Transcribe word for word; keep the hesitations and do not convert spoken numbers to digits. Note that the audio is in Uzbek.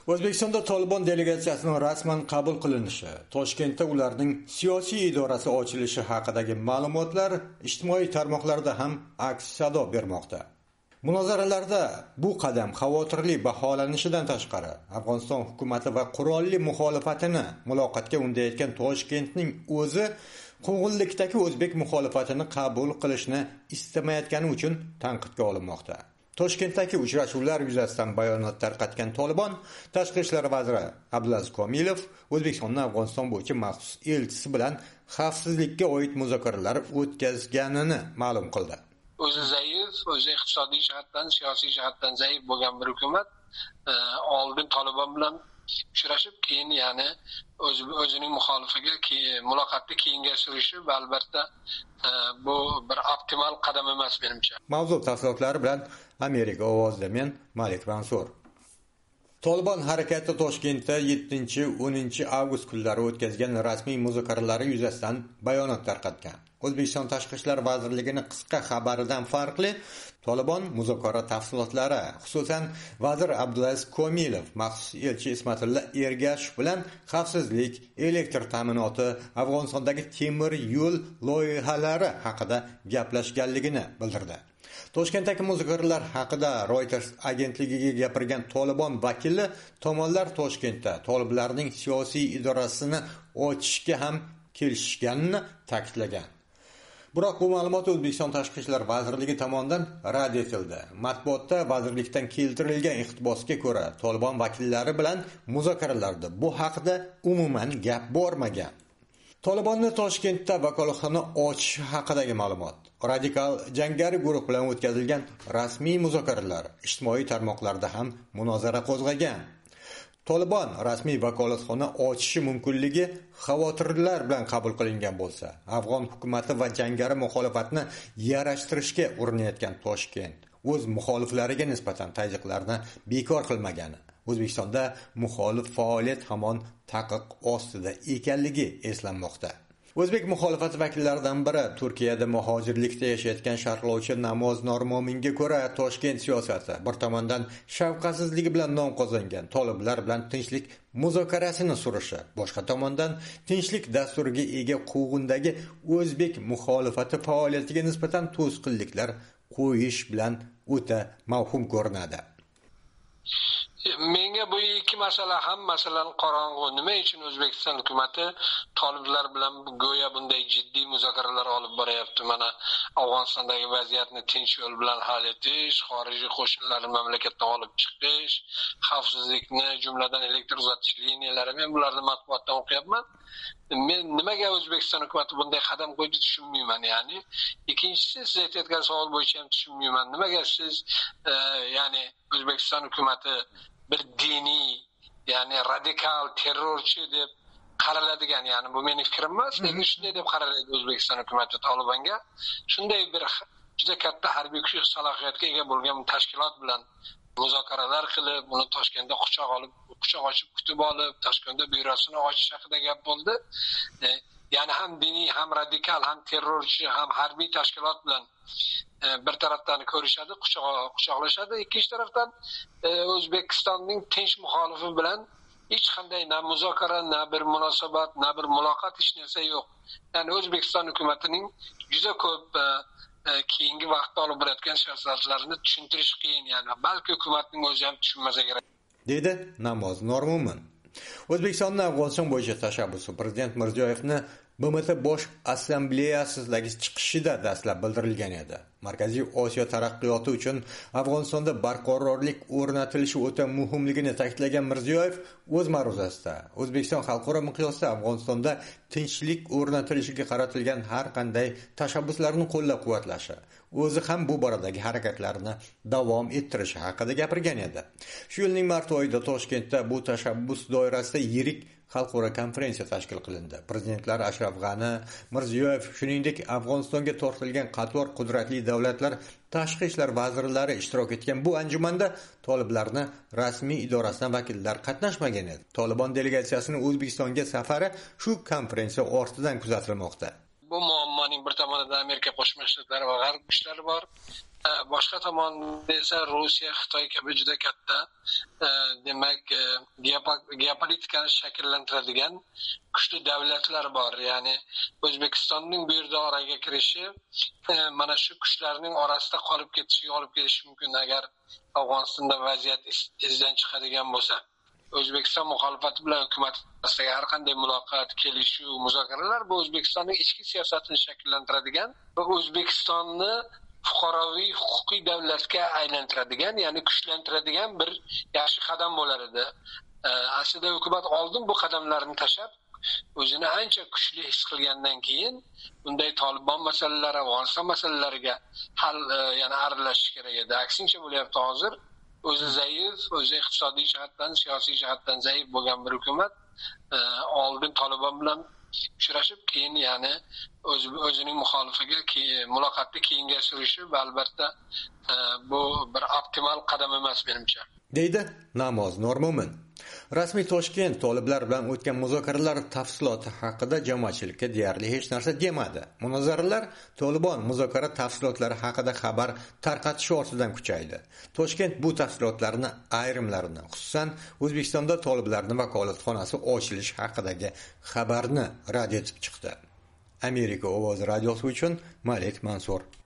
O'zbekistonda Tolibon delegatsiyasining rasman qabul qilinishi, Toshkentda ularning siyosiy idorasi ochilishi haqidagi ma'lumotlar ijtimoiy tarmoqlarda ham aks sado bermoqda. Munozaralarda bu qadam xavotirli baholanishidan tashqari, Afg'oniston hukumati va qurolli muxolifatini muloqotga undayotgan Toshkentning o'zi qo'ng'illikdagi o'zbek muxolifatini qabul qilishni istamayotgani uchun tanqidga olinmoqda. Toshkentdagi uchrashuvlar yuzasidan bayonot tarqatgan Tolibon Tashqi ishlar vaziri Abdulaziz Komilov O'zbekistonning Afg'oniston bo'yicha maxsus elchisi bilan xavfsizlikka oid muzokaralar o'tkazganini ma'lum qildi. O'zi zaif, o'zi iqtisodiy jihatdan, siyosiy jihatdan zaif bo'lgan bir hukumat oldin Tolibon bilan uchrashib, keyin ya'ni o'z o'zining muxolifiga muloqotni keyinga surishi va albatta bu bir optimal qadam emas menimcha. Mavzu tafsilotlari bilan Amerika ovozida men Malik Mansur. Tolibon harakati Toshkentda yettinchi o'ninchi avgust kunlari o'tkazgan rasmiy muzokaralari yuzasidan bayonot tarqatgan. O'zbekiston Tashqi ishlar vazirligining qisqa xabaridan farqli, Tolibon muzokara tafsilotlari, xususan vazir Abdulaziz Komilov maxsus elchi Ismatilla Ergashev bilan xavfsizlik, elektr ta'minoti, Afg'onistondagi temir yo'l loyihalari haqida gaplashganligini bildirdi. Toshkentdagi muzokaralar haqida Reuters agentligiga gapirgan Tolibon vakili tomonlar Toshkentda toliblarning siyosiy idorasini ochishga ham kelishganini ta'kidlagan. Biroq bu ma'lumot O'zbekiston Tashqi ishlar vazirligi tomonidan rad etildi. Matbuotda vazirlikdan keltirilgan iqtibosga ko'ra, Tolibon vakillari bilan muzokaralarda bu haqida umuman gap bormagan. Tolibonni Toshkentda vakolatxona ochish haqidagi ma'lumot. Radikal jangari guruh bilan o'tkazilgan rasmiy muzokaralar ijtimoiy tarmoqlarda ham munozara qo'zg'agan. Tolibon rasmiy vakolatxona ochishi mumkinligi xavotirlar bilan qabul qilingan bo'lsa, Afg'on hukumati va jangari muxolifatni yarashtirishga urinayotgan Toshkent o'z muxoliflariga nisbatan tazyiqlarni bekor qilmagani, O'zbekistonda muxolif faoliyat hamon taqiq ostida ekanligi eslanmoqda. O'zbek muxolifat vakillaridan biri Turkiyada muhojirlikda yashayotgan sharhlovchi Namoz Normominga ko'ra, Toshkent siyosati bir tomondan shafqatsizligi bilan nom qozongan toliblar bilan tinchlik muzokarasini surishi, boshqa tomondan tinchlik dasturiga ega quvg'indagi o'zbek muxolifati faoliyatiga nisbatan to'sqinliklar qo'yish bilan o'ta mavhum ko'rinadi. Menga bu ikki masala ham masalan qorong'u. Nima uchun O'zbekiston hukumatı toliblar bilan go'yo bunday jiddiy muzokaralar olib boryapti? Mana Afg'onistondagi vaziyatni tinch yo'l bilan hal etish, xorijiy qo'shinlarni mamlakatdan olib chiqish, xavfsizlikni, jumladan elektr uzatish liniyalari, men bularni matbuotdan o'qiyapman. Men nimaga O'zbekiston hukumatı bunday qadam qo'ydi tushunmayman, ya'ni. Ikkinchisi, siz aytayotgan savol bo'yicha ham tushunmayman. Nimaga siz e, ya'ni O'zbekiston hukumatı bir diniy, ya'ni radikal terrorchi deb qaraladigan, ya'ni bu mening fikrim emas, lekin shunday deb qaraladi O'zbekiston hukumatı Tolibonga. Shunday bir juda katta harbiy kuch salohiyatga ega bo'lgan tashkilot bilan muzokaralar qilib, uni Toshkentda quchoq olib, quchoq ochib kutib olib, Toshkentda byurosini ochish haqida gap bo'ldi. E, ya'ni ham diniy, ham radikal, ham terrorchi, ham harbiy tashkilot bilan e, bir tarafdan ko'rishadi, quchoq quchoqlashadi, ikkinchi tarafdan e, O'zbekistonning tinch muxolifi bilan hech qanday na muzokara, na bir munosabat, na bir muloqot hech narsa yo'q. Ya'ni O'zbekiston hukumatining juda ko'p e, keyingi vaqtda olib borayotgan siyosatlarini tushuntirish qiyin, ya'ni balki hukumatning o'zi ham tushunmasa kerak, dedi Namoz Normomin. O'zbekistonning Afg'oniston bo'yicha tashabbusi Prezident Mirziyoyevni B M T Bosh Assambleyasidagi chiqishida dastlab bildirilgan edi. Markaziy Osiyo taraqqiyoti uchun Afg'onistonda barqarorlik o'rnatilishi o'ta muhimligini ta'kidlagan Mirziyoyev o'z ma'ruzasida O'zbekiston xalqaro miqyosda Afg'onistonda tinchlik o'rnatilishiga qaratilgan har qanday tashabbuslarni qo'llab-quvvatlashi, o'zi ham bu boradagi harakatlarni davom ettirishi haqida gapirgan edi. Shu yilning mart oyida Toshkentda bu tashabbus doirasida yirik xalqaro konferensiya tashkil qilindi. Prezidentlar Ashraf G'ani, Mirziyoyev, shuningdek Afg'onistonga tortilgan qator qudratli davlatlar tashqi ishlar vazirlari ishtirok etgan bu anjumanda toliblarni rasmiy idorasidan vakillar qatnashmagan edi. Tolibon delegatsiyasining O'zbekistonga safari shu konferensiya ortidan kuzatilmoqda. Bu muammoning bir tomonida Amerika Qo'shma Shtatlari va G'arb kuchlari bor, boshqa tomonda esa Rossiya, Xitoy kabi juda katta demak geopolitikani shakllantiradigan kuchli davlatlar bor. Ya'ni O'zbekistonning bu yerda oraga kirishi mana shu kuchlarning orasida qolib ketishiga olib kelishi mumkin agar Afg'onistonda vaziyat izdan chiqadigan bo'lsa. O'zbekiston muxolifati bilan hukumat orasidagi har qanday muloqot, kelishuv, muzokaralar bu O'zbekistonning ichki siyosatini shakllantiradigan va O'zbekistonni fuqaroviy huquqiy davlatga aylantiradigan, ya'ni kuchlantiradigan bir yaxshi qadam bo'lar edi. Aslida hukumat oldin bu qadamlarni tashlab, o'zini ancha kuchli his qilgandan keyin bunday Tolibon masalalari, Afg'oniston masalalariga hal yana aralashish kerak edi. Aksincha bo'lyapti hozir. O'zi zaif, o'zi iqtisodiy jihatdan, siyosiy jihatdan zaif bo'lgan bir hukumat oldin Tolibon bilan uchrashib, keyin ya'ni o'z o'zining muxolifiga muloqotni keyinga surishi va albatta bu bir optimal qadam emas menimcha. Deydi Namoz Nurmo'min. Rasmiy Toshkent toliblar bilan o'tgan muzokaralar tafsiloti haqida jamoatchilikka deyarli hech narsa demadi. Munozaralar Tolibon muzokara tafsilotlari haqida xabar tarqatish ortidan kuchaydi. Toshkent bu tafsilotlarni ayrimlarini, xususan O'zbekistonda toliblarning vakolatxonasi ochilishi haqidagi xabarni rad etib chiqdi. Amerika ovozi radiosi uchun Malik Mansur.